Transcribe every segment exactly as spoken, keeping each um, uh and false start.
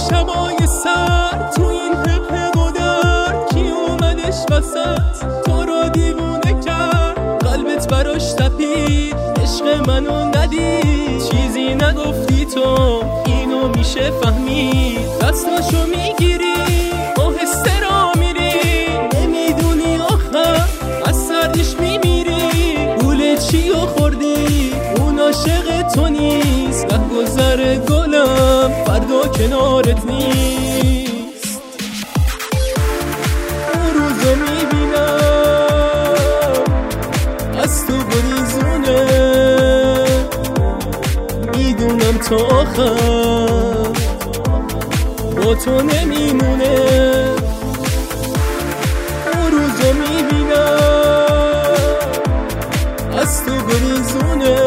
شبای سر تو این حق و درد کی اومدش وسط تو رو دیوونه کرد قلبت براش تپید عشق منو ندید چیزی نگفتی تو اینو میشه فهمید دستاشو میگیری آهسته را میری نمیدونی آخر از سردش میمیری گول چی و خوردی اون عاشق تو نیست ره گذر گلم فردا کنارت نیست اون روزو میبینم از تو گریزونه میدونم تا آخر با تو نمیمونه اون روزو میبینم از تو گریزونه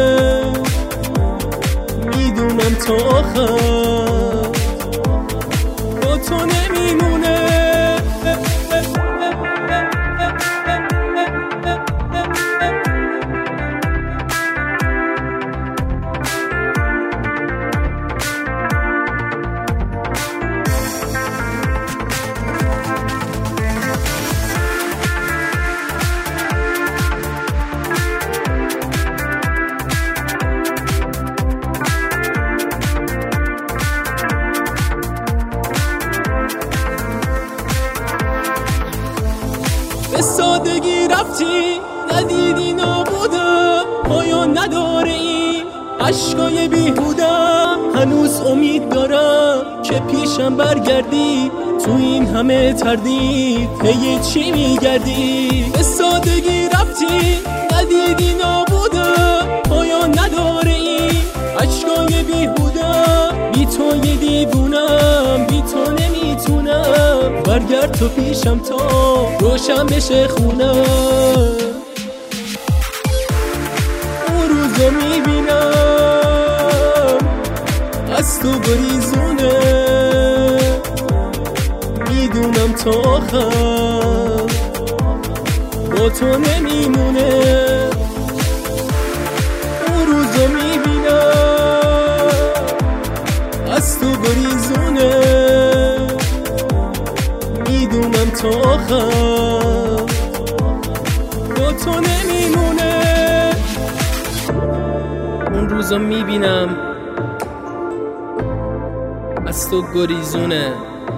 میدونم تا آخر با تو نمیمونه به سادگی رفتی ندیدی نابودم پایان نداره این عشقای بیهودم هنوز امید دارم که پیشم برگردی تو این همه تردید هی چی میگردی به سادگی رفتی ندیدی نابودم پایان نداره این عشقای بیهودم بی تو یه دیوونم بی تو نمیتونم برگرد تو پیشم تا روشن بشه خونم اون روزو میبینم از تو گریزونه میدونم تا آخر با تو نمیمونه اون روزو میبینم از تو گریزونه میدونم تا آخر با تو نمیمونه اون روزو میبینم از تو گریزونه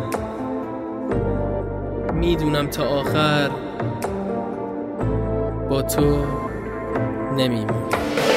میدونم تا آخر با تو نمیمونه